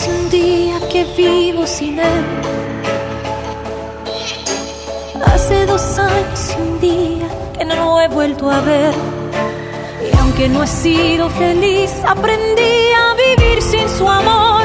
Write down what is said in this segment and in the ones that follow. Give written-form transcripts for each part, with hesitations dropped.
hace un día que vivo sin él. Hace 2 años y un día que no lo he vuelto a ver. Y aunque no he sido feliz, aprendí a vivir sin su amor.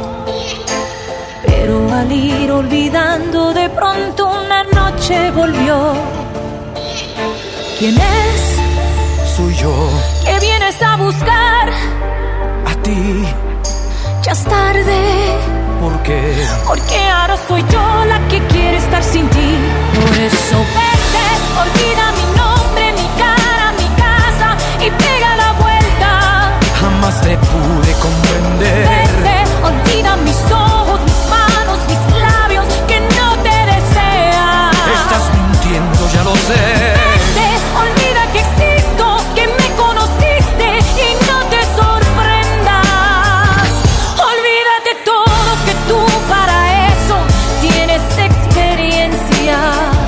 Pero al ir olvidando, de pronto una noche volvió. ¿Quién es? Soy yo. ¿Qué vienes a buscar? A ti. Ya es tarde. ¿Por qué? Porque ahora soy yo la que quiere estar sin ti. Por eso vete, olvida mi nombre, mi cara, mi casa y pega la vuelta. Jamás te pude comprender. Vete, olvida mis ojos, mis manos, mis labios que no te desean. Estás mintiendo, ya lo sé. Vete, olvida que existo, que me conociste y no te sorprendas. Olvídate todo, que tú para eso tienes experiencia.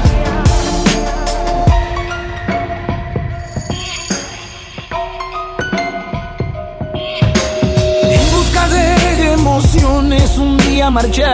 En busca de emociones un día marché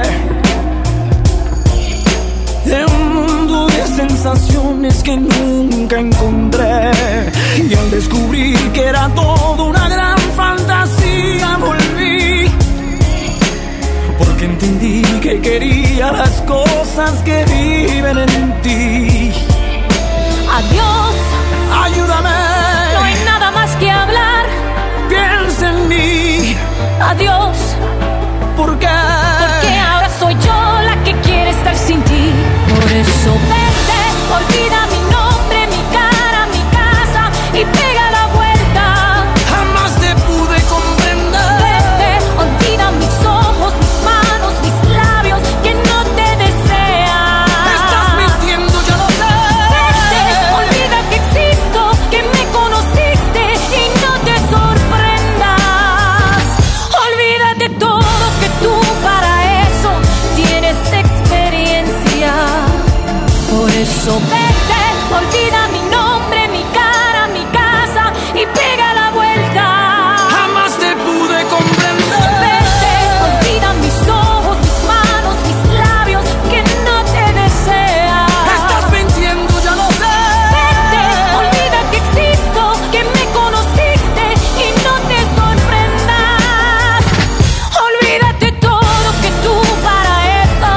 de un mundo de sensaciones que nunca encontré. Y al descubrir que era todo una gran fantasía, volví. Porque entendí que quería las cosas que viven en ti. Adiós, Ayúdame, no hay nada más que hablar. piensa en mí. Adiós, Porque ahora soy yo la que quiere estar sin ti. Por eso vete, olvida mi nombre, mi cara, mi casa y pega la vuelta. jamás te pude comprender. Vete, olvida mis ojos, mis manos, mis labios que no te desean. Estás mintiendo, ya lo sé. Vete, olvida que existo, que me conociste y no te sorprendas. Olvídate todo, que tú para eso tienes experiencia. Por eso vete, olvida mi nombre, mi cara, mi casa y pega la vuelta. Jamás te pude comprender. Vete, olvida mis ojos, mis manos, mis labios que no te desean. Estás mintiendo, ya lo sé. Vete, olvida que existo, que me conociste y no te sorprendas. Olvídate todo, que tú para eso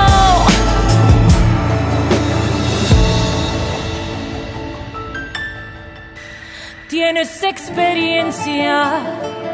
tienes experiencia.